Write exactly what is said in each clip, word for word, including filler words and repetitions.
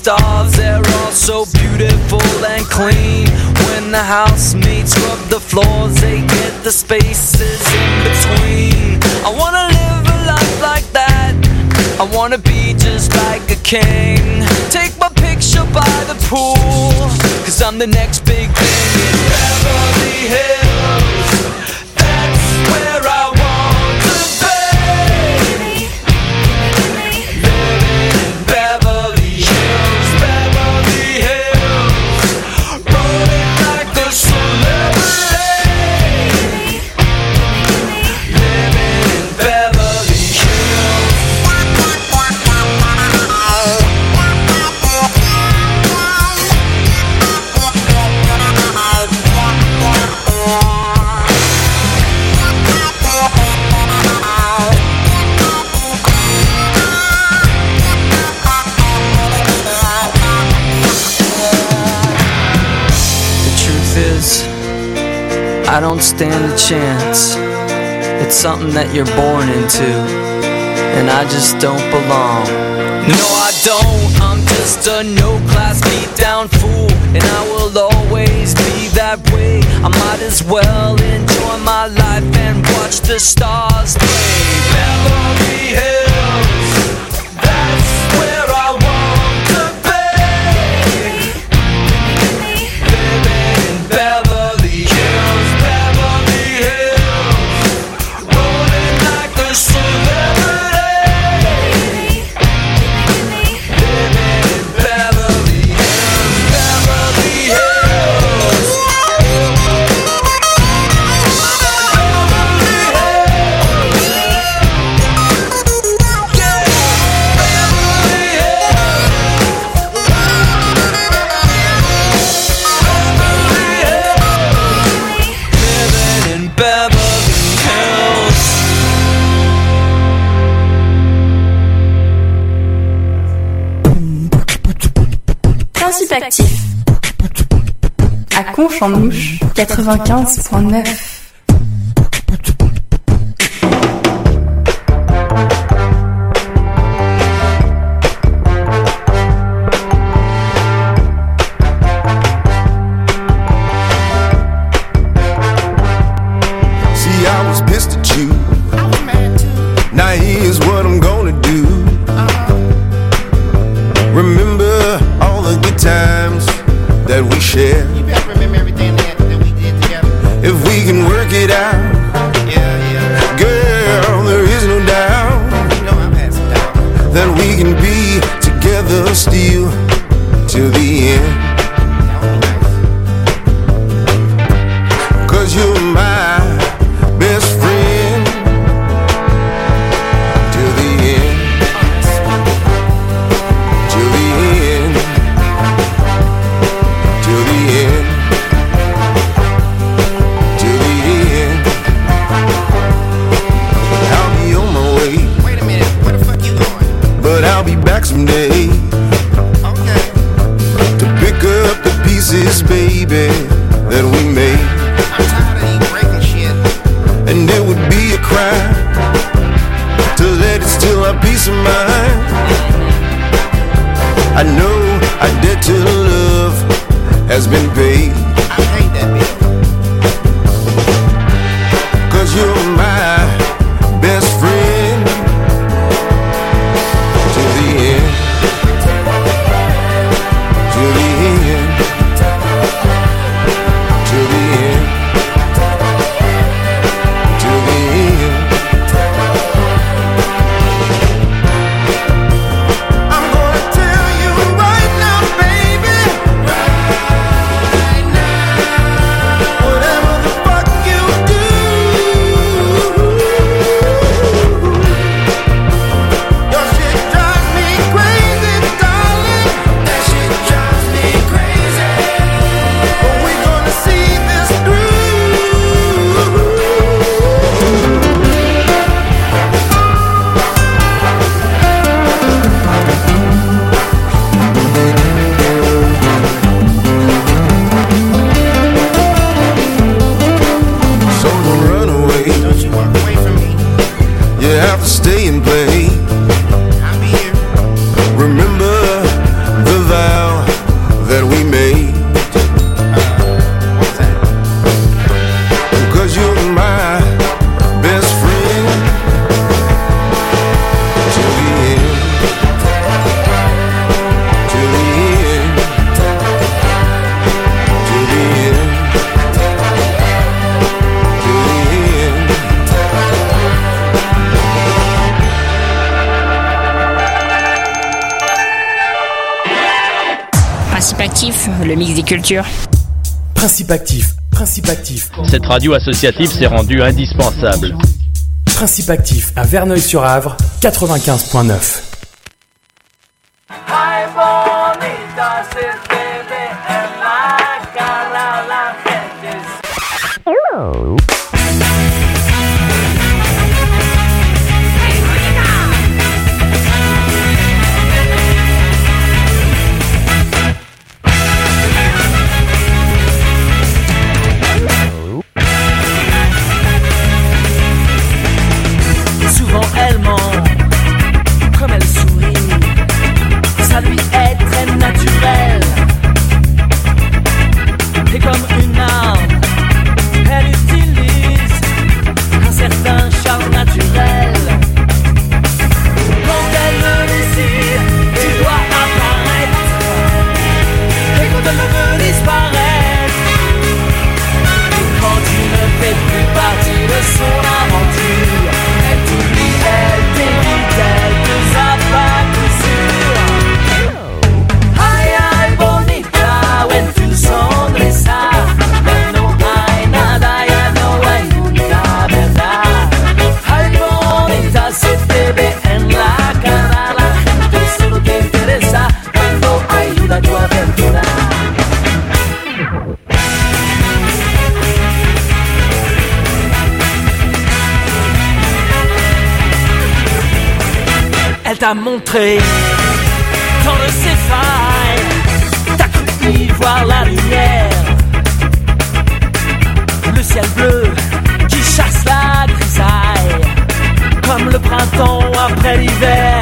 stars, they're all so beautiful and clean. When the housemates rub the floors, they get the spaces in between. I wanna live a life like that, I wanna be just like a king. Take my picture by the pool, cause I'm the next big thing in Beverly Hills. That's where I want to be. Living in Beverly Hills, Beverly Hills. Rolling like a celebrity. Living in Beverly Hills. I don't stand a chance. It's something that you're born into, and I just don't belong. No, I don't. I'm just a no-class beat-down fool, and I will always be that way. I might as well enjoy my life and watch the stars play. Beverly Hills, that's where I want to be. Living in Beverly Hills, Beverly Hills. Rolling like a celebrity. Living in Beverly Hills, Beverly Hills. Principe actif. À Conche-en-Ouche, quatre-vingt-quinze point neuf. See, I was pissed at you. Now here's what I'm gonna do. Remember all the good times that we shared. You better remember everything that, that we did together. If we can work it out, Yeah, yeah. girl, there is no doubt You know I've had some doubt. that we can be together still till the end. That would be nice. Cause you're my best friend till the end. Till the end. Till the end. Till the end. I'll be on my way, Wait a minute, where the fuck you going? but I'll be back someday Okay. to pick up the pieces, baby, that we made. I'm tired of you breaking shit. And it would be a crime to let it steal our peace of mind. I know our debt to love has been paid. I paid that bill. Cause you're my best friend till the end. Till the end. Till the end. Till the end. I'm gonna tell you right now, baby. Right now. Whatever the fuck you do, your shit drives me crazy, darling. That shit drives me crazy. But we're gonna see this through. So don't run away. Don't you walk away from me. You have to stay and play. I'll be here. Remember the culture. Principe actif, principe actif. Cette radio associative s'est rendue indispensable. Principe actif à Verneuil-sur-Avre, quatre-vingt-quinze point neuf. Souvent elle ment, comme elle sourit, ça lui est très naturel. Et comme une arme, elle utilise un certain charme naturel. Quand elle le décide, tu dois apparaître. Et quand elle veut disparaître, et quand tu ne fais plus partie de son aventure, elle t'oublie, elle t'évite, elle te zappe à coup sûr. Ay, ay, bonita, when tu sonrisa, ya no hay nada, ya no hay nunca verdad. Ay, bonita, se te ve en la cara, la gente solo te interesa cuando ayuda a tu aventura. Elle t'a montré dans de ses failles, t'as cru y voir la lumière, le ciel bleu qui chasse la grisaille, comme le printemps après l'hiver.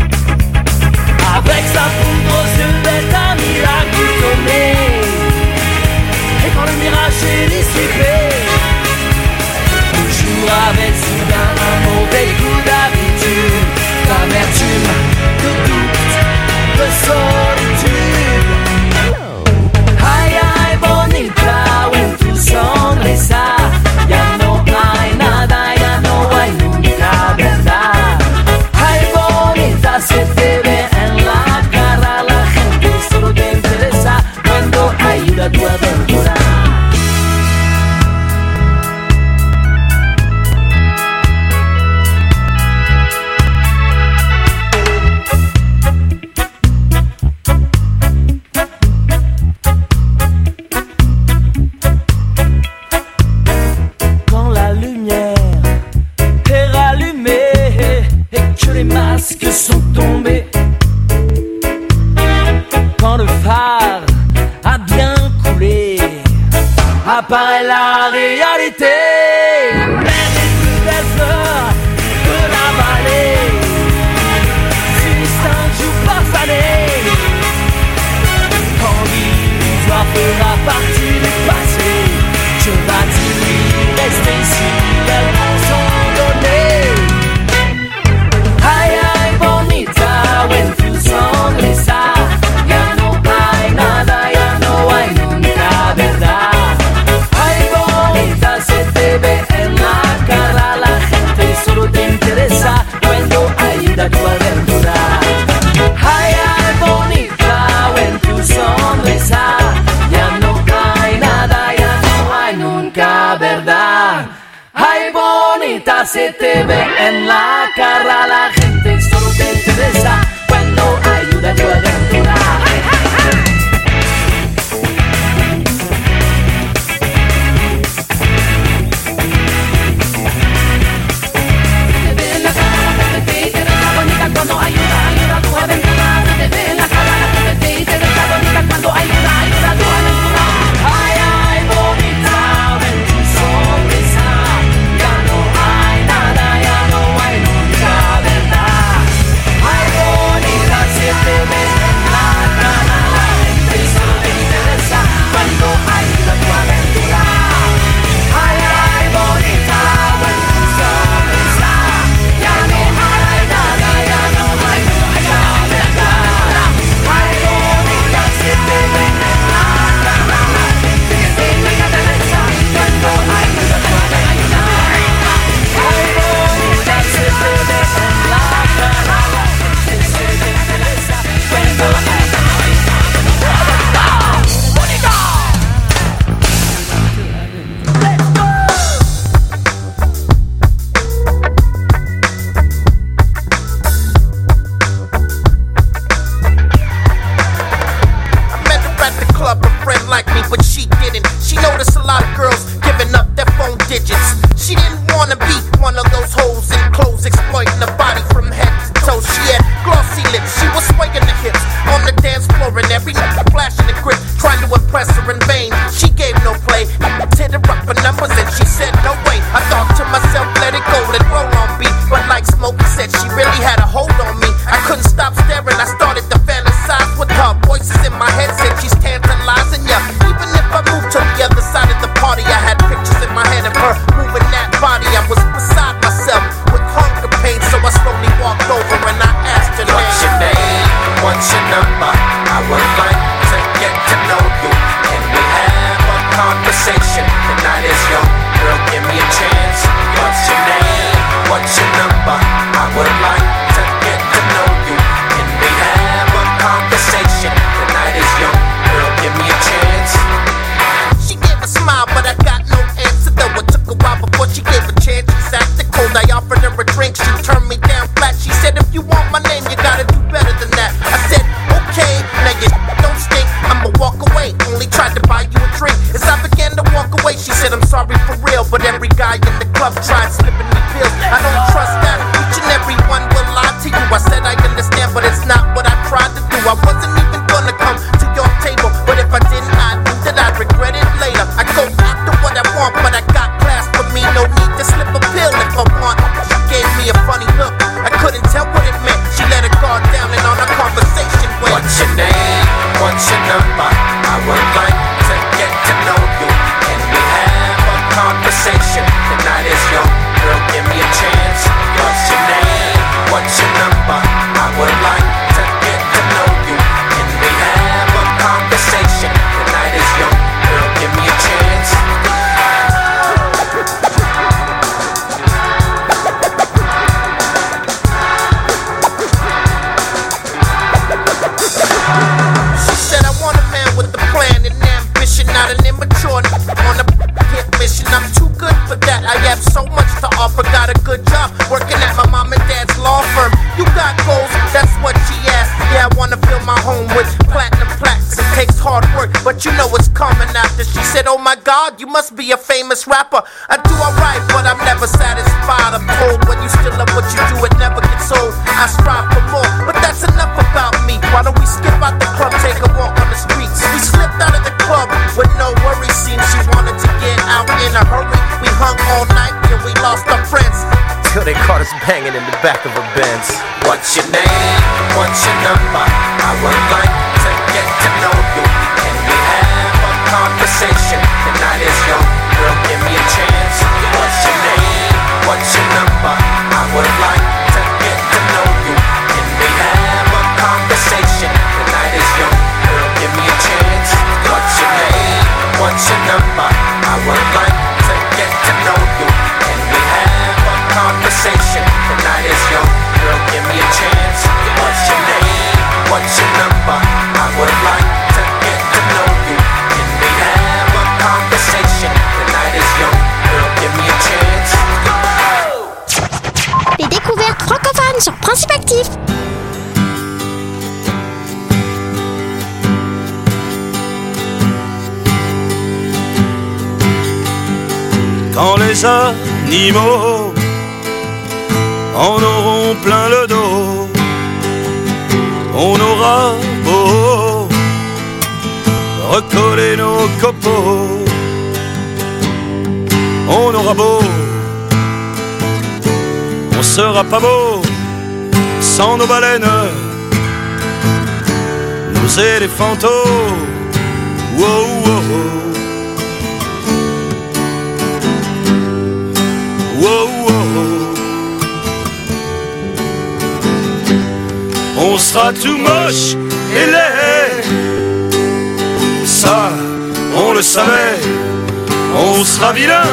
Avec sa poudre aux yeux, elle t'a mis la goutte au nez, et quand le mirage est dissipé, le jour avait soudain un mauvais coup d'habitude, d'amertume, de doute, de solitude. Ay, ay, bonita, when tu sonrisa, ya no hay nada, ya no hay nunca verdad. Ay, bonita, se te ve en la cara, la gente solo te interesa cuando ayuda a tu aventura. Sont tombés quand le phare a bien coulé, apparaît la réalité. Mais les plus belles fleurs de la vallée finissent un jour par faner. Quand l'histoire fera partie du passé, je vas-tu rester ici, tellement sont donnés. Ay, ay, bonita, when tu sonrisa, ya no hay nada, ya no hay nunca verdad. Ay, bonita, se te ve en la cara, la gente solo te interesa cuando ayuda a tu aventura. Ay, ay, bonita, when tu sonrisa, ya no hay nada, ya no hay nunca verdad. Ay, bonita, se te ve en la cara, la gente solo te interesa cuando ayuda a tu aventura. Se te ve en la cara, la gente te interesa bonita cuando ayuda, ayuda a tu aventura. Se te ve en la cara, la gente te interesa bonita cuando ayuda, ayuda a tu aventura. Ay, ay, bonita, ven tu sonrisa. Ya no hay nada, ya no hay nunca verdad. Ay, bonita, se te ve en la She didn't wanna be one of those hoes in clothes exploiting the body from head to toe. She had glossy lips, she was swaying the hips on the dance floor and every night flashing the grip, trying to impress her in vain. She gave no play, hit her up for numbers and she said no way. I thought to myself, let it go, let roll on beat. But like Smokey said, she really had a hold on me. I couldn't stop staring, I started to fantasize with her. Voices in my head said she's tantalizing ya. Even if I moved to the other side of the party, I had pictures in my head of her moving that body. I was beside myself with hunger pain, so I slowly walked over and I asked her, what's your name? What's your number? I would like to get to know you. Can we have a conversation? The night is young, girl, give me a chance. What's your name? What's your number? I would like to get to know you. Can we have a conversation? The night is young, girl, give me a chance. She gave a smile, but I got no answer though. It took a while before she gave a chance. She acted cold, I offered her a drink. She turned me down flat. She said, if you want my name, you gotta do better than that. I said, okay, now you don't stink. I'ma walk away, only tried to buy you a drink. As I began to walk away, she said, I'm sorry for real, but every guy in the club tried slipping me pills. I don't trust that, each and every one will lie to you. I said I understand, but it's not what I tried to do. I wasn't even gonna come to your table, but if I didn't, I knew that I'd regret it later. I go after what I want, but I got class for me, no need to slip a pill if I want. She gave me a funny look, I couldn't tell what it meant. She let her guard down and on our conversation went, what's your name? What's your number? I would like to get to know you. Can we have a conversation? The night is young, girl, give me a chance. What's your name? What's your number? I would like to get to know you. Can we have a conversation? The night is young, girl, give me a chance. She said I want a man with a plan and ambition, not an immature on a hit mission. I'm too good for that. I have so much to offer. Got a good job working at my mom and dad's law firm. You got goals, that's what she asked. Yeah, I wanna fill my home with platinum plaques. It takes hard work, but you know it's coming after. She said, oh my God, you must be a famous rapper. I do alright, but I'm never satisfied. I'm told when you still love what you do, it never gets old. I strive for more, but that's enough about me. Why don't we skip out the club, take a walk on the streets? We slipped out of the club with no worries. Seems she wanted to get out in a hurry. We hung all night till we lost our friends, till they caught us banging in the back of a Benz. What's your name? What's your number? I would like to get to know you. Can we have a conversation? The night is young, girl, give me a chance. What's your name? What's your number? I would like to get to know you. Can we have a conversation? The night is young, girl, give me a chance. What's your name? What's your number? I would like to get to know you. Can we have a conversation? The night is young, girl, give me a chance. What's your name? What's your number? I would like to get to know you. Can we have a conversation? The night is young, girl, give me a chance. Les découvertes francophones sur Principe Actif. Quand les animaux en auront plein le dos, on aura beau recoller nos copeaux, on aura beau, on sera pas beau sans nos baleines, nos éléphantaux, wow, wow, wow, wow. On sera tout moche et laid, ça on le savait. On sera vilain,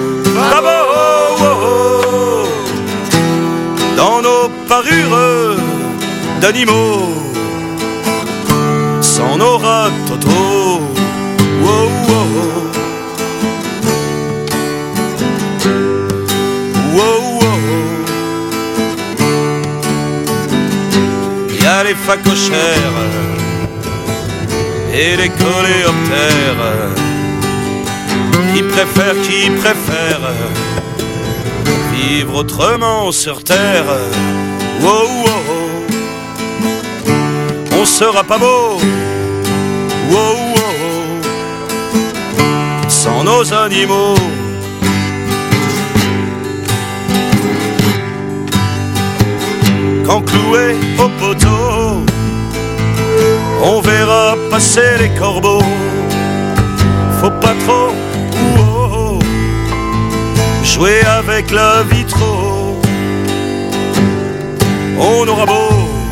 bravo, dans nos parures d'animaux, sans nos rats-totaux, wow, wow, wow, wow. Y'a les phacochères et les coléoptères qui préfèrent, qui préfèrent vivre autrement sur terre. Wow, wow, wow. On sera pas beau. Wow, wow, wow. Sans nos animaux. Quand cloué au poteau, on verra passer les corbeaux. Faut pas trop oh, oh, jouer avec la vie trop. On aura beau,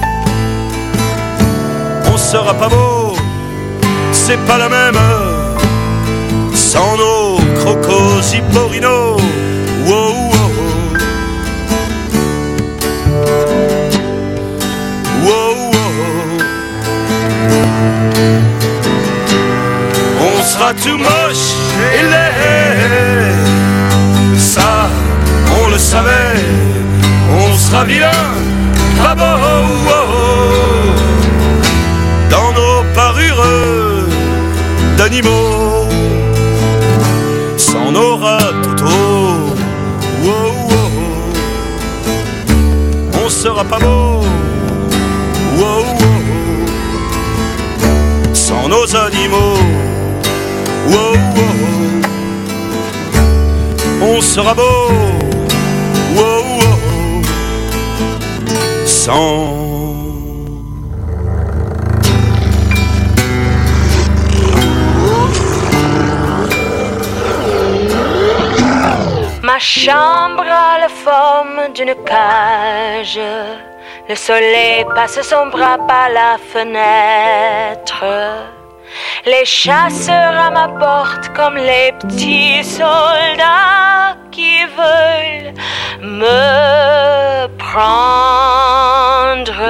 on sera pas beau, c'est pas la même sans nos crocos hipporinos. Wow, wow. Wow, wow. On sera tout moche et laid, ça on le savait. On sera vilain, pas beau, wow. Dans nos parures d'animaux, sans nos rats totaux. Wow, wow. On sera pas beau. Wow, wow. Sans nos animaux. Wow, wow. On sera beau. Wow, wow. Sans ma chambre a la forme d'une cage. Le soleil passe son bras par la fenêtre. Les chasseurs à ma porte comme les petits soldats qui veulent me prendre.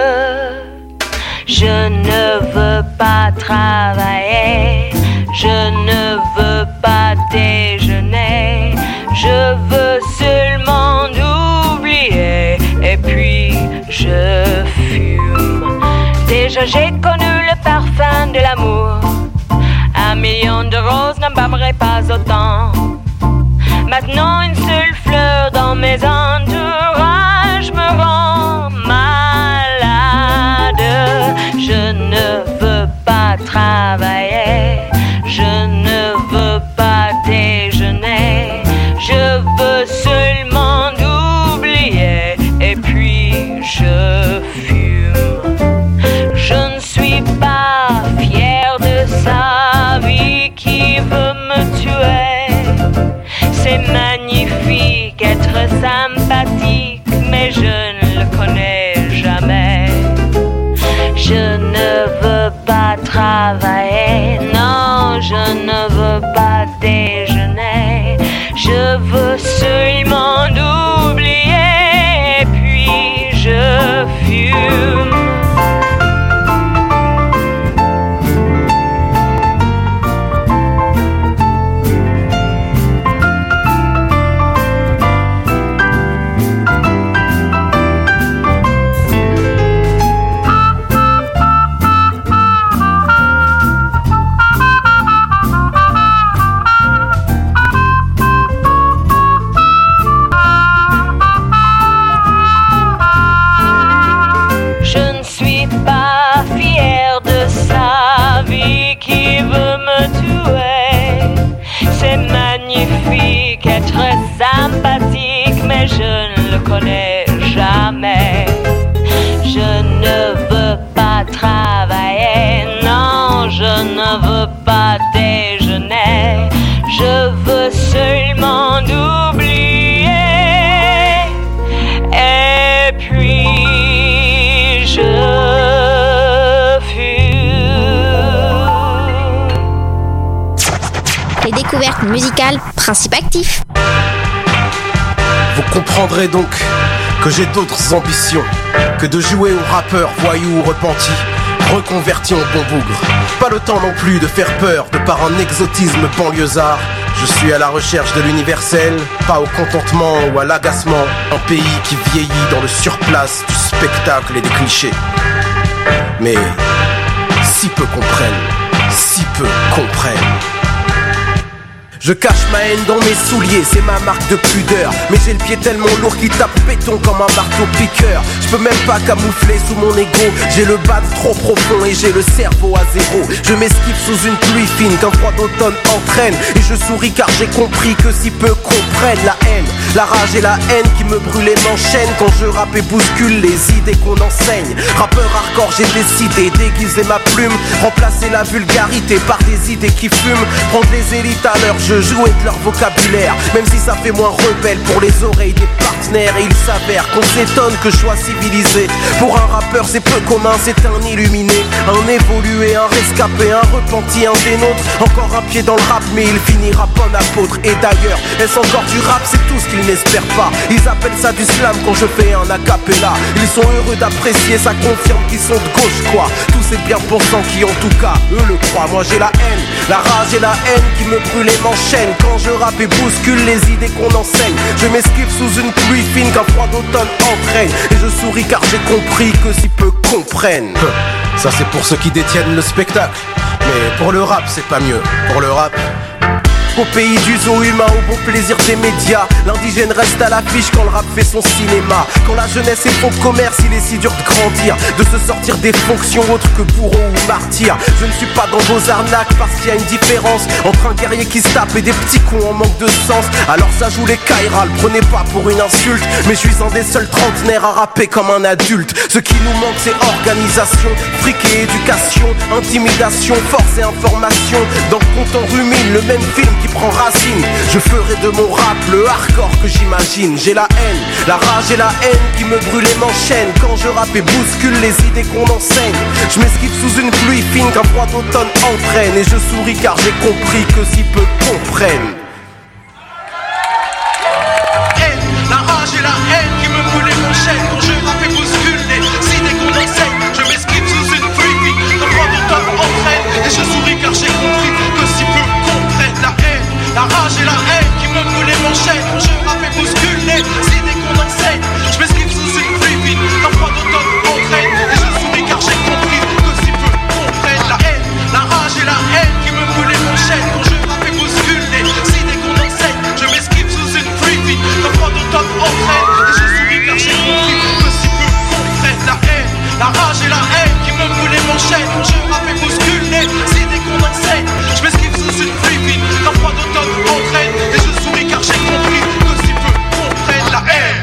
Je ne veux pas travailler, je ne veux pas déjeuner, je veux seulement oublier et puis je fume. Déjà j'ai connu le parfum de l'amour. Un million de roses n'embaumerait pas autant. Maintenant une seule fleur dans mes entourages me rend malade. Je ne veux pas travailler, je ne veux pas déjeuner, je veux seulement oublier et puis je fume. Je ne suis pas fière de sa vie qui veut me tuer. C'est magnifique être sympathique, mais je ne le connais jamais. Je ne veux pas travailler, non, je ne veux pas déjeuner. Je veux seulement oublier, et puis je fume. Être sympathique, mais je ne le connais jamais. Je ne veux pas travailler, non, je ne veux pas déjeuner. Je veux seulement oublier, et puis je fume. Les découvertes musicales, principe actif. Vous comprendrez donc que j'ai d'autres ambitions que de jouer aux rappeurs voyous repentis, reconvertis en bon bougre. Pas le temps non plus de faire peur de par un exotisme banlieusard. Je suis à la recherche de l'universel, pas au contentement ou à l'agacement. Un pays qui vieillit dans le surplace du spectacle et des clichés. Mais si peu comprennent, si peu comprennent. Je cache ma haine dans mes souliers, c'est ma marque de pudeur. Mais j'ai le pied tellement lourd qu'il tape béton comme un marteau piqueur. Je peux même pas camoufler sous mon ego. J'ai le bas trop profond et j'ai le cerveau à zéro. Je m'esquive sous une pluie fine qu'un froid d'automne entraîne. Et je souris car j'ai compris que si peu comprennent la haine, la rage et la haine qui me brûlent et m'enchaînent. Quand je rappe et bouscule les idées qu'on enseigne. Rappeur hardcore, j'ai décidé d'aiguiser ma plume, remplacer la vulgarité par des idées qui fument. Prendre les élites à leur jeu, jouer de leur vocabulaire, même si ça fait moins rebelle pour les oreilles des partenaires. Et il s'avère qu'on s'étonne que je sois civilisé. Pour un rappeur c'est peu commun, c'est un illuminé, un évolué, un rescapé, un repenti, un des nôtres. Encore un pied dans le rap mais il finira bon apôtre. Et d'ailleurs, est-ce encore du rap? C'est tout ce qu'ils n'espèrent pas. Ils appellent ça du slam quand je fais un acapella. Ils sont heureux d'apprécier, ça confirme qu'ils sont de gauche quoi. Tous ces bien-pensants qui en tout cas eux le croient. Moi j'ai la haine, la rage et la haine qui me brûle et m'enchaîne. Quand je rappe et bouscule les idées qu'on enseigne, je m'esquive sous une pluie fine qu'un froid d'automne entraîne. Et je souris car j'ai compris que si peu comprennent. Ça c'est pour ceux qui détiennent le spectacle. Mais pour le rap c'est pas mieux. Pour le rap, au pays du zoo humain, au beau plaisir des médias, l'indigène reste à l'affiche quand le rap fait son cinéma. Quand la jeunesse est faux commerce, il est si dur de grandir, de se sortir des fonctions autres que bourreau ou martyr. Je ne suis pas dans vos arnaques parce qu'il y a une différence entre un guerrier qui se tape et des petits cons en manque de sens. Alors ça joue les Kairal, prenez pas pour une insulte, mais je suis un des seuls trentenaires à rapper comme un adulte. Ce qui nous manque c'est organisation, fric et éducation, intimidation, force et information. Dans le compte en rumine, le même film qui prend racine. Je ferai de mon rap le hardcore que j'imagine. J'ai la haine, la rage et la haine qui me brûle et m'enchaîne. Quand je rappe et bouscule les idées qu'on enseigne, je m'esquive sous une pluie fine qu'un froid d'automne entraîne. Et je souris car j'ai compris que si peu comprennent. Haine, la rage et la haine qui me brûle et m'enchaîne. Quand je rappe et bouscule les idées qu'on enseigne, je m'esquive sous une pluie fine qu'un froid d'automne entraîne. Et je souris car j'ai compris que si peu comprennent la haine, la rage et la haine qui me brûle et m'enchaîne. Quand je rappe et bouscule les idées qu'on enseigne, je m'esquive sous une pluie vide qu'un froid d'automne entraîne. Et je souris car j'ai compris que si peu comprennent la haine, la rage et la haine qui me brûle et m'enchaîne. Quand je rappe et bouscule les idées qu'on enseigne, je m'esquive sous une pluie vide qu'un froid d'automne entraîne. Et je souris car j'ai compris que si peu comprennent la haine, la rage et la haine qui me brûle et m'enchaîne. Quand je rappe et bouscule les idées qu'on enseigne, je m'esquive sous une pluie vide qu'un froid d'automne entraîne. Et je souris car j'ai compris que si peu comprennent la haine.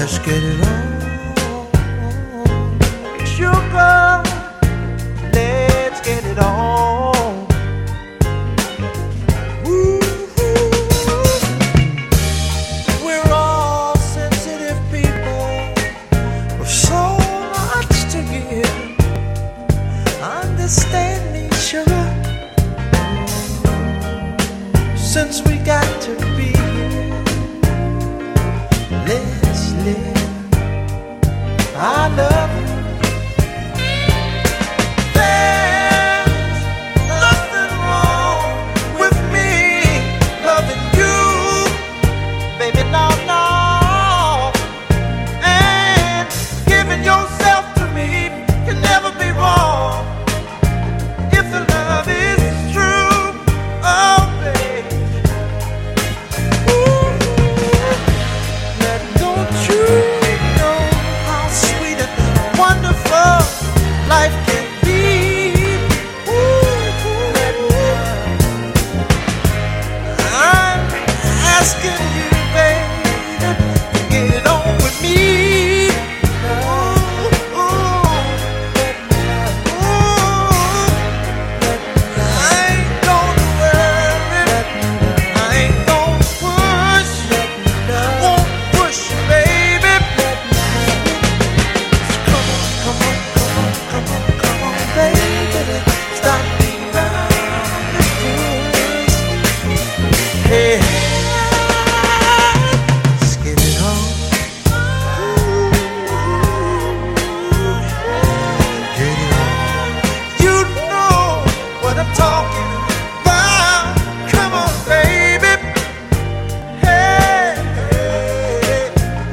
Let's get it on. Sugar, let's get it on. Woo-hoo. We're all sensitive people with so much to give. Understand me, sugar, since we got to be here. Let's live. I love you.